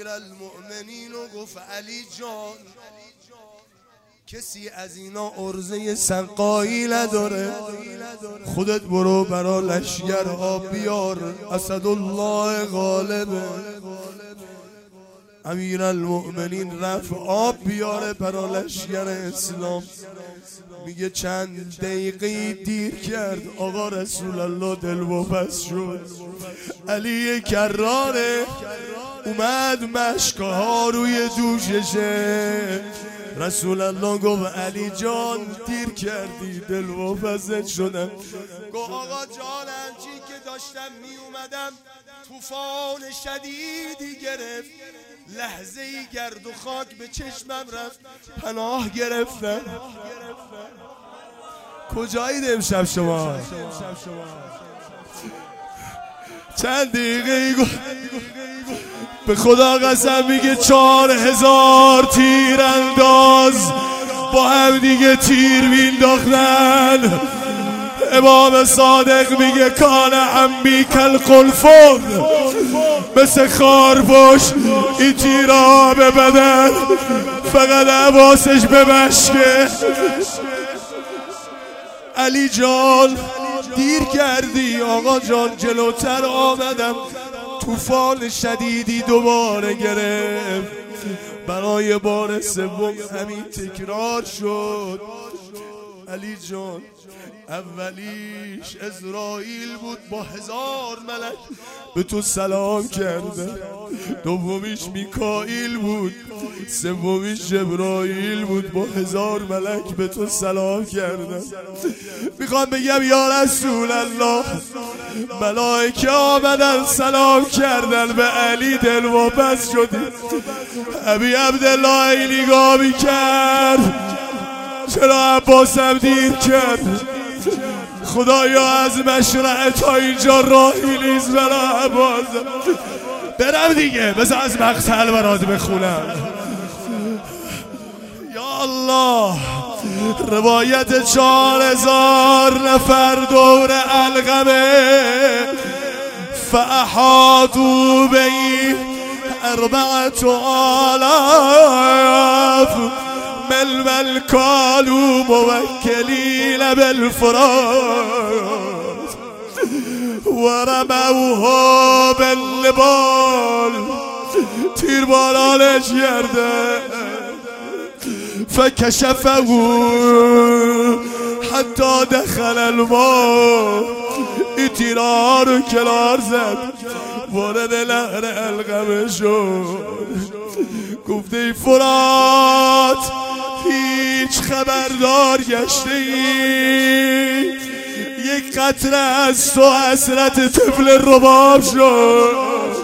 امیرالمؤمنین و گفت علی جان کسی از اینا عرضه سقایی نداره، خودت برو برا لشگر آب بیار، اسدالله غالبه. امیرالمؤمنین رفت آب بیاره برا لشگر اسلام. میگه چند دقیقه دیر کرد آقا رسول الله دلواپس شد. علی کراره اومد مشکه ها روی دوششه. رسول الله گفت علی جان دیر کردی دلواپست شدم. گفت آقا جان هرچی که داشتم می اومدم طوفان شدیدی گرفت، لحظه ای گرد و خاک به چشمم رفت، پناه گرفتم. کجایید امشب شما؟ چند دقیقه گفت به خدا قسم میگه 4000 تیر انداز با هم دیگه تیر مینداختن. امام صادق میگه کان عمی کالقلفون، مثل خارپوش این تیرا به بدن، فقط حواسش به مشکه. علی جان دیر کردی آقا جان، جلوتر آمدم طوفان شدیدی دوباره گرفت. برای بار سوم همین تکرار شد. علی جان اولیش اسرائیل بود با 1000 ملک به تو سلام کرده، دومیش میکائیل بود، سومیش جبرائیل بود با 1000 ملک به تو سلام کرده. میخوام بگم یا رسول الله ملائکه آمدن سلام کردن به علی، دلواپس شدی. ابی عبدالله نگاه میکرد چرا عباسم دیر کرد؟ خدایا از مشرع تا اینجا راهی نیست برا عباس. برم دیگه بذار از مقتل برات بخونم. یا الله روایت 4000 نفر دور علقمه، فاحاطوا بی 4000 ململ کالو موکلیل بالفرات ورموها باللبال، تیربارانش کرده. فکشفه حتی دخل الماء، این تیرها رو کنار زد وارد نهر علقمه شد. گفته ای فرات هیچ خبردار گشته ای، یک قطره از تو حسرت طفل رباب شد.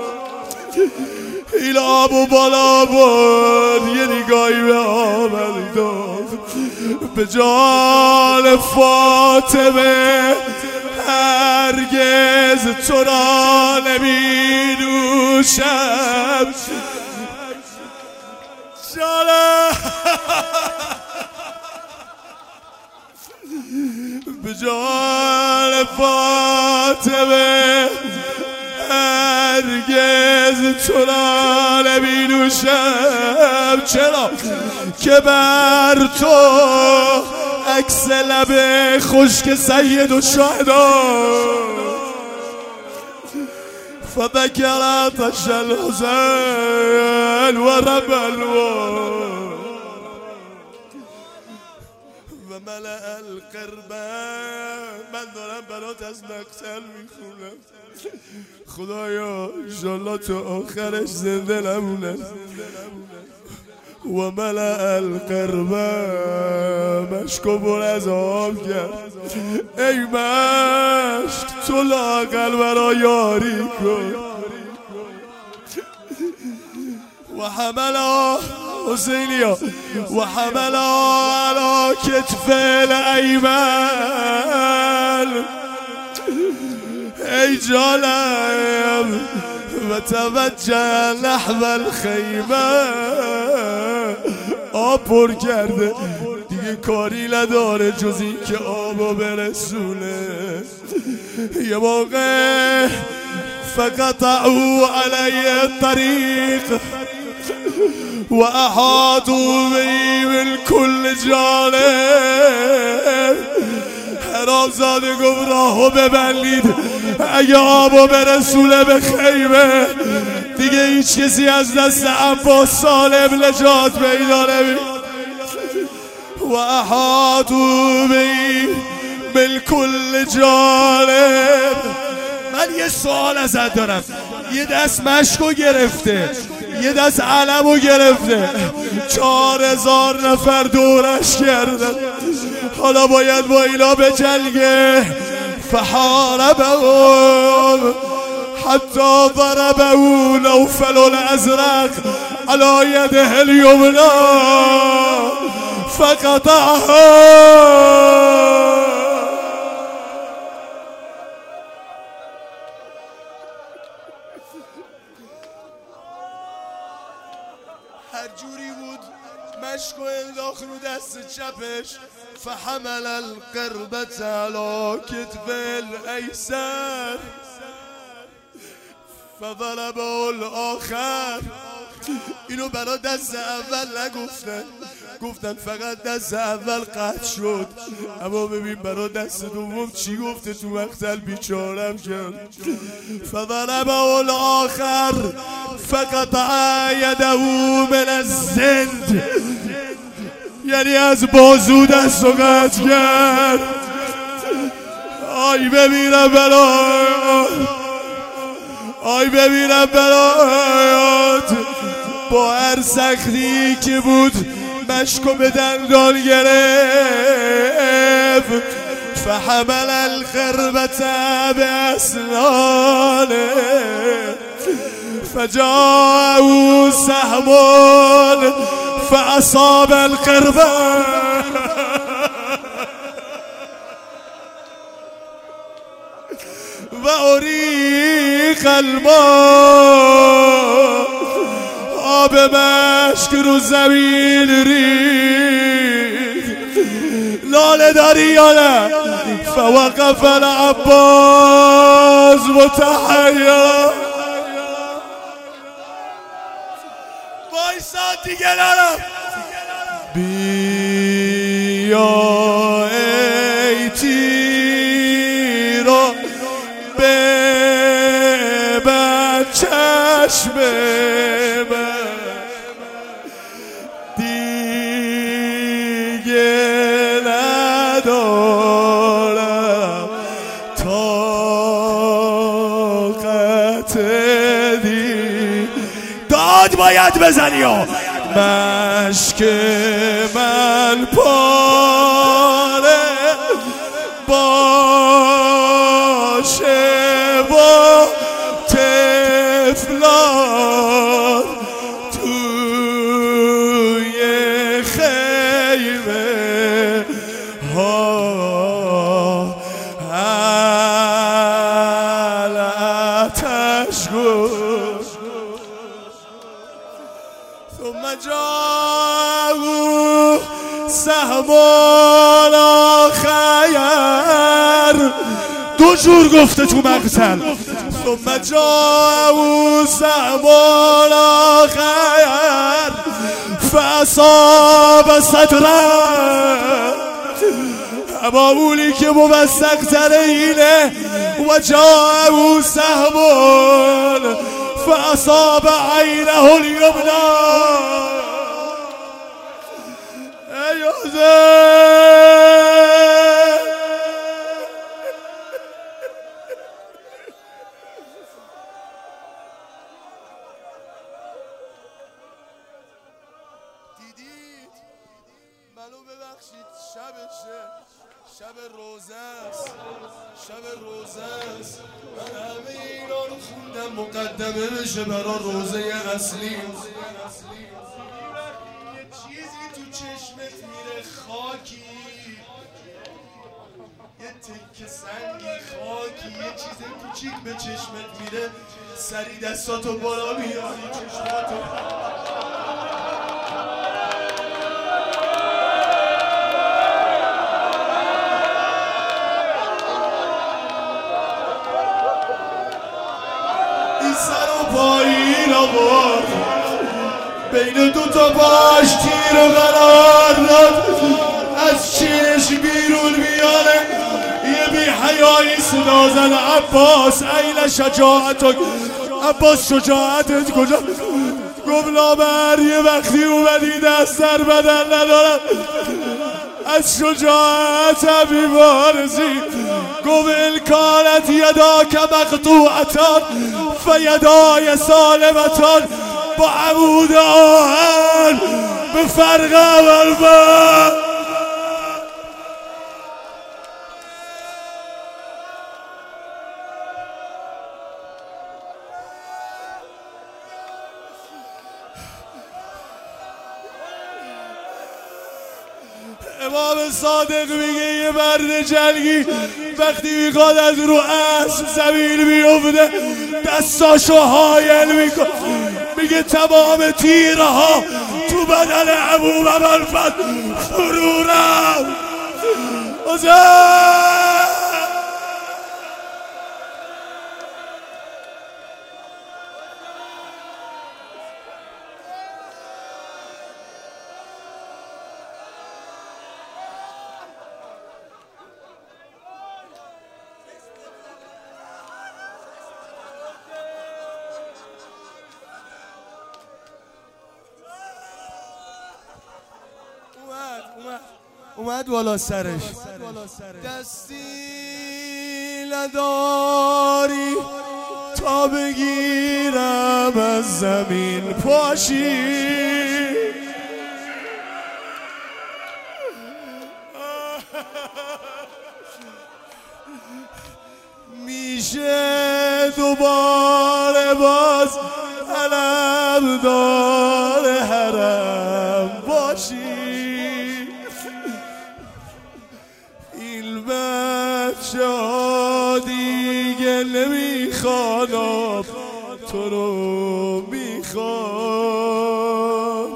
این آب و بالا بود یه نگاهی به آمد داد به جان فاطمه، هرگز تو را نمی نوشم. به جان فاطمه هرگز تو را نمی نوشم. چرا که بر تو عکس لب خشک سید و شهدا فذكرت الحسين ورب الواد وملأ القربة. من دارم برات از مقتل میخونم، خدایا انشالله تو آخرش زنده نمونه. و ملأ القربة مشکو بر از آب کرد. ای مشک تو لااقل برا یاری کن. و حملا حسینیا و حملا علی کتف الایمن. ای جانم و توجه نحو الخیمه. آب پر کرده دیگه کاری نداره جز این که آبو برسونه. یه موقع فقطعوا علي الطريق وأحاطوا بي من كل جانب. حرامزاده گفت راهو ببندید، اگه آبو برسونه به خیمه دیگه هیچ کسی از دست عباس سالم نجات پیدا نمی‌کنه. و احاطوا بی من کل جانب. من یه سوال ازت دارم، یه دست مشکو گرفته، یه دست علمو گرفته، 4000 نفر دورش کردن، حالا باید با اینا به جنگه. فحاربهم حتی ضربه نوفل الازرق على يده اليمنى فقطعها. هر جوری بود مشکو انداخت رو دست چپش. فحمل القربة على كتف الأيسر فضربه الآخر. اینو برا دست اول نگفتن، گفتن فقط دست اول قطع شد، اما ببین برا دست دوم چی گفته تو مقتل بیچارم کرد. فضربه الآخر فقطع یده من الزند، یعنی از بازو دست و قطع کرد. آی ببینم برایات، آی ببینم برایات. با هر سختی که بود مشکو به دندان گرفت. فحمل الخربة بأسنانه فجاءه سهم فأصاب القربة وأريق الماء. آب مشک رو زمین ریخت. لاله داری یا نه؟ فوقف العباس متحیرا. وایسا دیگه نرم. بیا ای تیرو ببند چشم من، دیگه ندارم طاقت داد باید بزنی ها. مشک من پاره باشه با تفلان توی خیمه ها. علتش گوش ثم جاءوا سهم آخر. دو جور گفته تو مقتل. ثم جاءوا سهم آخر فاصاب صدره. اما اونی که موثق تره اینه. و جاءوا سهم فاصاب عینه الیمنی. ای حسین دیدید؟ منو ببخشید، شبشه، شب روزه است، شب روزه است. من همه اینا رو خوندم مقدمه بشه برا روزه اصلی. یه چیزی تو چشمت میره، خاکی، یه تکه سنگی، خاکی، یه چیز کوچیک به چشمت میره، سری دستاتو بالا میاری، چشماتو بین دو تا باش تیر قرار داد از چشم بیرون میاره یه بی حیایی صدا زد عباس این شجاعتک عباس شجاعتت کجا گفت لابر یه وقتی اومدی دست در بدن ندارم از شجاعت بیوارزی گفت الکانت یداک مقطوعتان فیدای سالمتان با عمود آهن به فرق اول امام صادق میگه یه مرد جنگی وقتی میخواد از رو اسب زمین بیفته دستاشو حایل میکنه میگه تمام تیرها تو بدن ابو مبلفت فرو رفت اومد بالا سرش دستی نداری تا بگیرم از زمین پاشی میشه دوباره باز علمدار حرم باشی این بچه ها دیگه نمیخوانم تو رو میخوان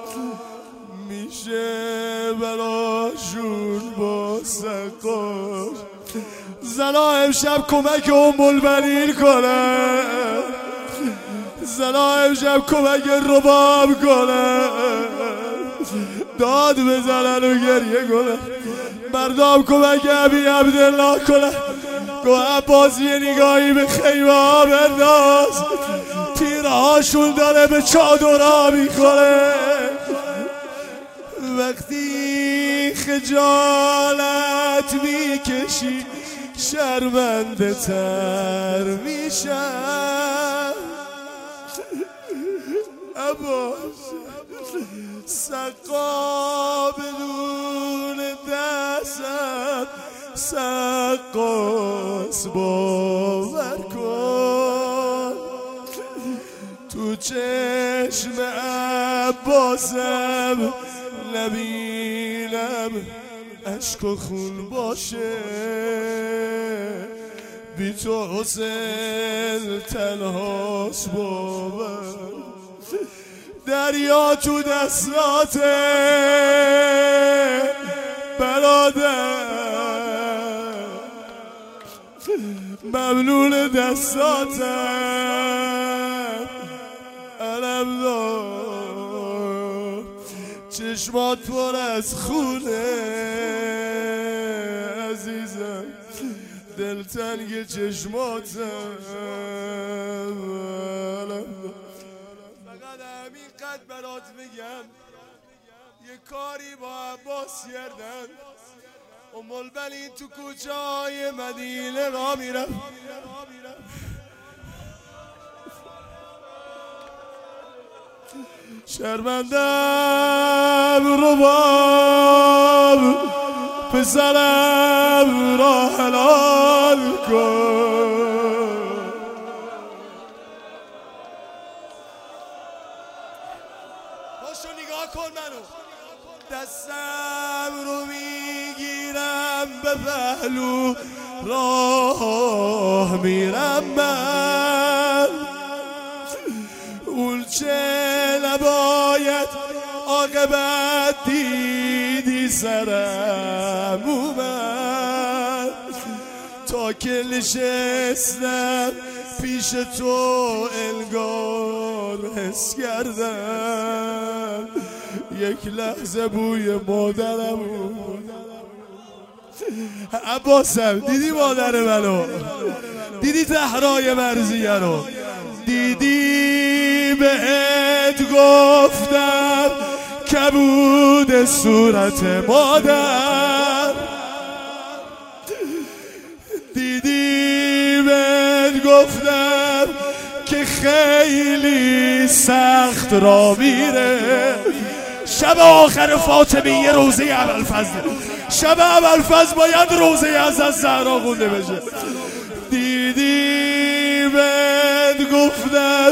میشه براشون با سقاش زنا امشب کمک ام البنین کنه زنا امشب کمک رباب کنه داد بزنن و گریه کنه مردم کمک ابی عبدالله کنه گو عباس یه نگاهی به خیمه ها بنداز تیرهاشون داره به چادرها میخوره وقتی خجالت میکشی شرمنده تر میشم عباس سقا بدون دستم سقاس باور کن تو چشم عباسم نبینم عشق و خون باشه بی تو حسین تنهاست باور دریا تو دستاته برادر ممنون دستاتم علمدار چشمات پر از خونه عزیزم دلتنگ چشماتم فقط همین قد برات میگم یه کاری با عباس کردن ام البنین تو کوچه های مدینه را میرم شرمندم رباب پسرم را حلال کن پاشو نگاه کن منو دستم رو میگیرم به پهلو راه میرم من اون چه نباید عاقبت دیدی سرم اومد تا که نشستم پیش تو انگار حس کردم یک لحظه بوی مادرم بود. عباسم دیدی مادر منو؟ دیدی زهرای مرزیه رو؟ دیدی بهت گفتم کبود صورت مادر؟ دیدی بهت گفتم که خیلی سخت را میره. شب آخر فاطمیه روزه ابوالفضل، شب ابوالفضل باید روزه از زهرا خونده بشه. دیدی بهت گفتم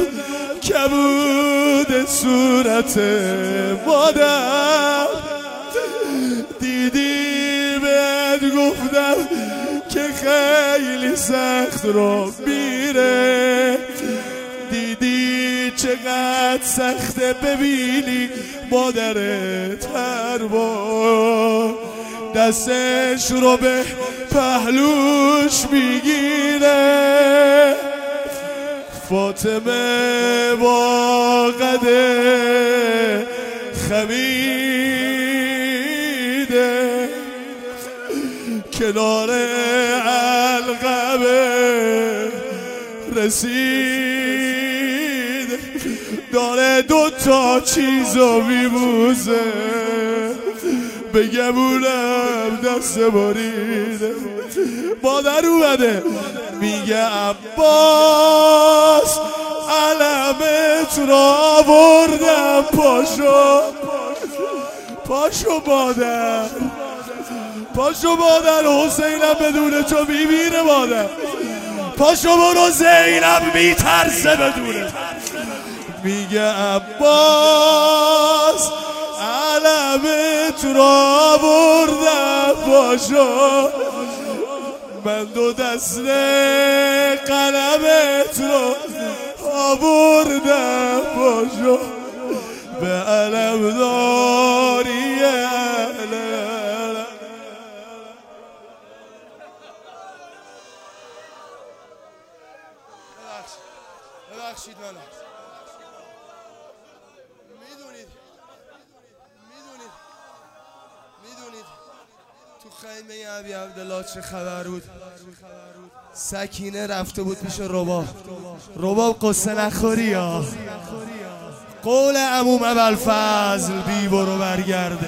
کبود صورت مادر؟ دیدی بهت گفتم که خیلی سخت رو میره. دیدی چقدر سخته ببینی مادرت هر بار دستش رو به پهلوش میگیره. فاطمه با قد خمیده کنار علقمه رسید، داره دوتا چیزو میبوزه، به گمونم دست بریده. مادر اومده میگه عباس علمت را آوردم، پاشو پاشو مادر، پاشو مادر، حسینم بدون تو میمیره مادر، پاشو برو زینب میترسه بدونه. میگه عباس علمت را بردم، پاشو من دو دسته قلمت را آوردم، پاشو به علم داری علم. ببخشید منو. میدونید تو خیمه ابی عبدالله چه خبر بود؟ سکینه رفته بود پیش رباب قصه نخوری ها. قول عموم ابوالفضل بی برو برگرده.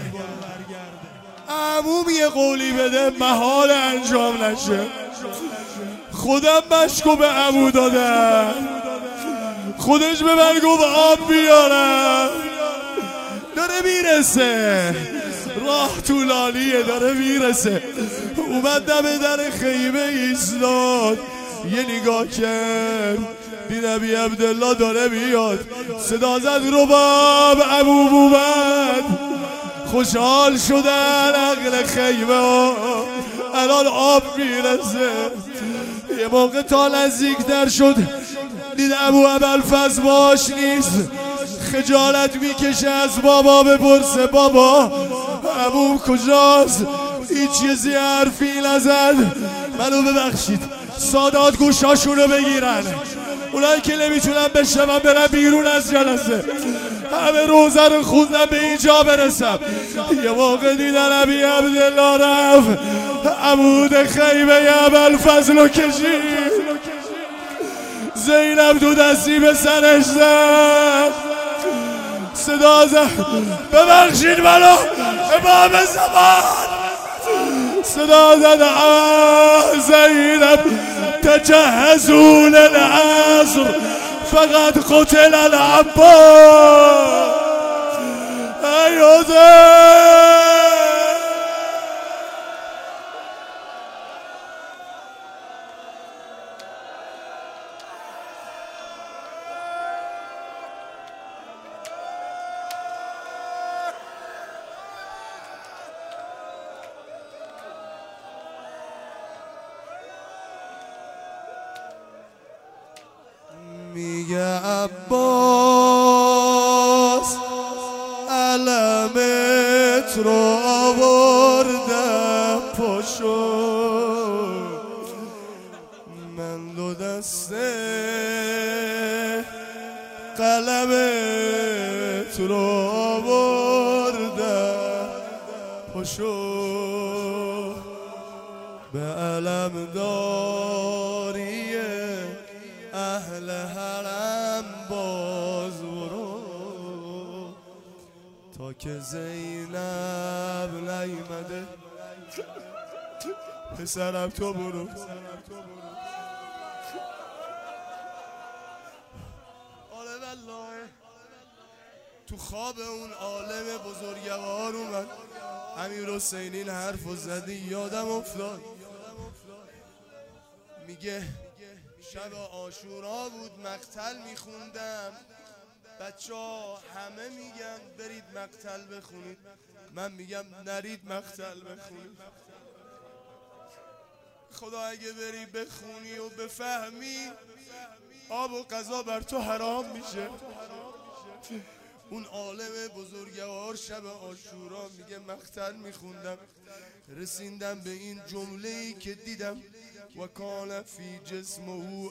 عموم یه قولی بده محال انجام نشه. خودم مشکو به عمو دادم، خودش به من گفت آب بیارم. داره میرسه، راه طولانیه، داره میرسه. اومد دم در خیمه ایستاد، یه نگاه کرد دید ابی عبدالله داره میاد. صدا زد رباب، عمو اومد. خوشحال شدن عقل خیمه ها، الان آب میرسه. یه موقع تا نزدیکتر شد دید ابو ابوالفضل باش نیست، خجالت میکشه از بابا بپرسه بابا عموم کجاست؟ هیچ چیزی حرفی نزد. منو ببخشید، سادات گوشاشونو بگیرن، اونایی که نمیتونن بشنون برن بیرون از جلسه. همه روزه رو خوندم به اینجا برسم. یه موقع دیدن ابی عبدالله رفت عمود خیمه ابوالفضل رو کشید. زینب دو دستی به سرش زد، صدا زد ببخشید منو امام زمان. صدا زد زینب تجهزوا للعصر فقد قتل العباس. ای حسین میگه عباس علمت رو آوردم، پاشو من دو دسته قلمت رو آوردم پاشو به علمداری اهل حرم باز برو تا که زینب نیمده پسرم تو برو. آره والله تو خواب اون عالم بزرگوار اومد امیر حسین این حرفو زدی یادم افتاد. میگه شب عاشورا بود مقتل میخوندم، بچه ها همه میگن برید مقتل بخونید، من میگم نرید مقتل بخونید. خدا اگه بری بخونی و بفهمی آب و غذا بر تو حرام میشه. اون عالم بزرگوار شب عاشورا میگه مقتل میخوندم، رسیدم به این جمله‌ای که دیدم و کان فی جسمه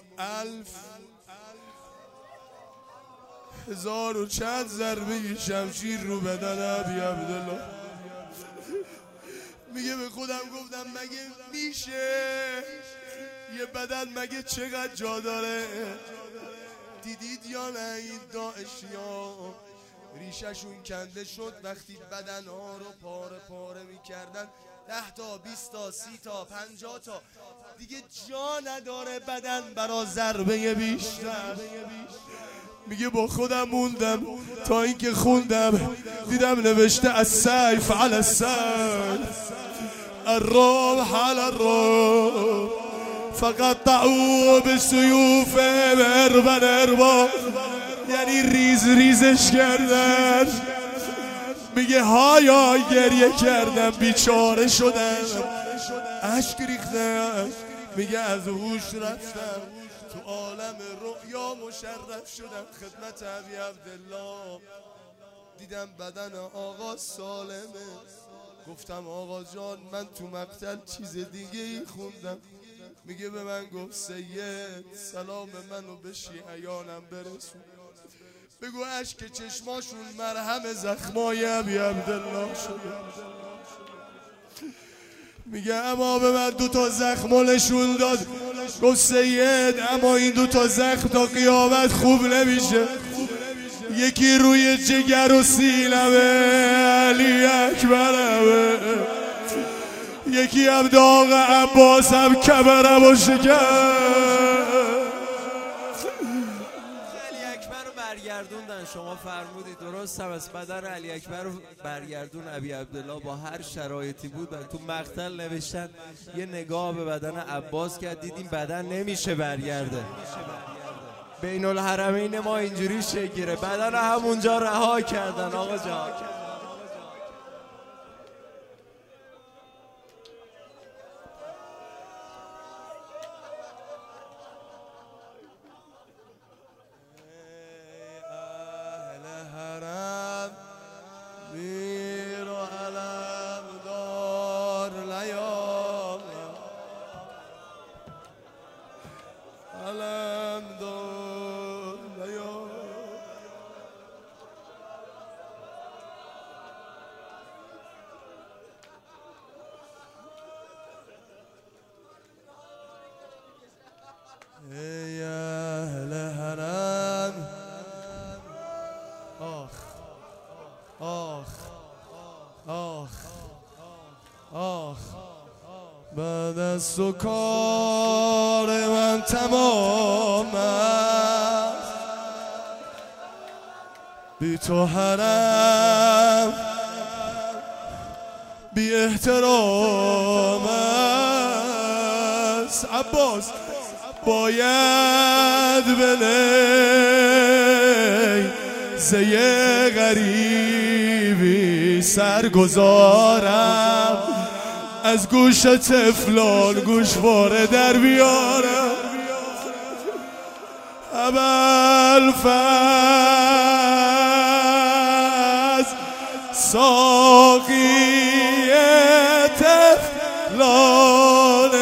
1000 و چند ضربه شمشیر رو بدن ابی عبدالله. میگه به خودم گفتم مگه میشه یه بدن مگه چقدر جا داره؟ دیدید یا نه این داعشیا ریششون کنده شد وقتی بدنها رو پاره پاره میکردن، 10 تا 20 تا 30 تا 50 تا دیگه جا نداره بدن برا ضربه بیشتر. میگه با خودم موندم تا اینکه خوندم دیدم نوشته السیف علی السیف الرمح علی الرمح فقطعوا بالسیوف اربا، یعنی ریز ریزش کردن. میگه هایا گریه کردم بیچاره شدم اشک ریختم. میگه از هوش رفتم تو عالم رؤیا مشرف شدم خدمت ابی عبدالله، دیدم بدن آقا سالمه. گفتم آقا جان من تو مقتل چیز دیگه ای خوندم. میگه به من گفت سید سلام منو به شیعیانم برسون، بگو اشک چشماشون مرهم زخمای ابی عبدالله شده. میگه اما به من 2 تا زخم نشون داد، گفت سید اما این 2 تا زخم تا قیامت خوب نمیشه، یکی روی جگر و سینمه علی اکبرمه، یکی هم داغ عباسم کبرم و شکر. برگردوندن شما فرمودید درست هم از بدن علی اکبر رو برگردون ابی عبدالله با هر شرایطی بود تو مقتل نوشتن یه نگاه به بدن عباس کرد دیدیم بدن نمیشه برگرده، بین الحرمین ما اینجوری شکره بدن همونجا رها کردن آقا جان. ای اهل حرم آخ آخ آخ آخ بعد از تو کار من تمام است، بی تو حرم بی احترام است. عباس باید بلی زی غریبی سرگذارم، از گوش طفلان گوشواره در بیارم. ابوالفضل ساقی طفلان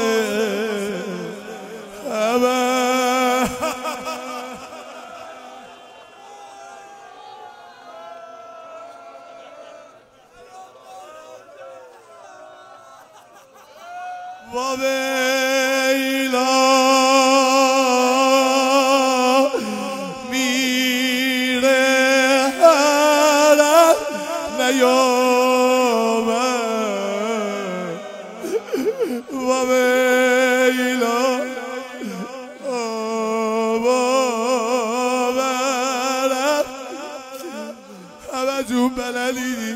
حسین و ویلا میره هرم نیامد و ویلا آبارم همه جون بلدی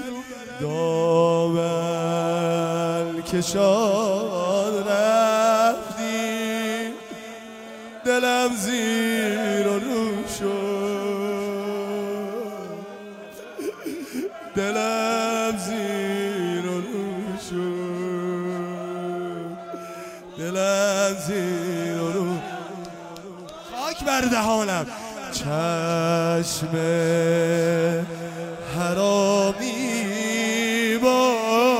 دامن کشان رفتی دلم زیر و رو شد دلم زیر و رو شد دلم زیر و رو خاک بر دهانم چشم حرامی با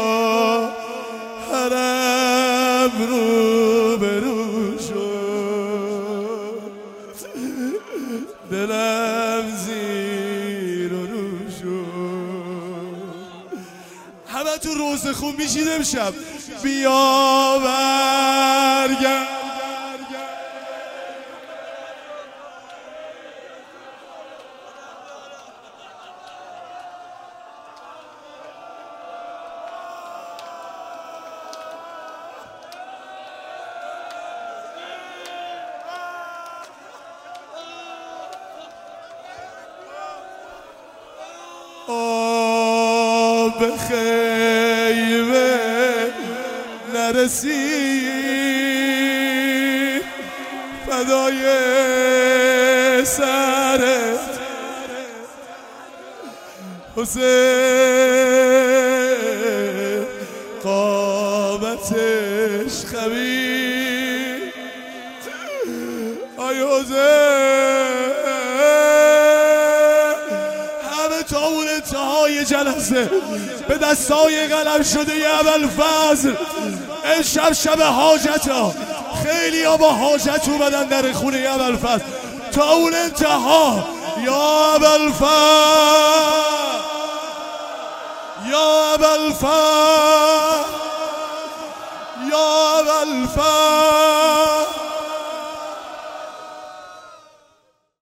حرم رو برو شد دلم زیر و رو شد همه تو روز خوب میشید امشب بیا برگرد آب خیمه نرسید فدای سرت حسین قامتش خمید آی حسین تا اون انتهای جلسه به دستای قلم شده ی ابوالفضل امشب شب حاجت ها خیلی ها با حاجت اومدن در خونه ی ابوالفضل تا اون انتها یا ابوالفضل یا ابوالفضل یا ابوالفضل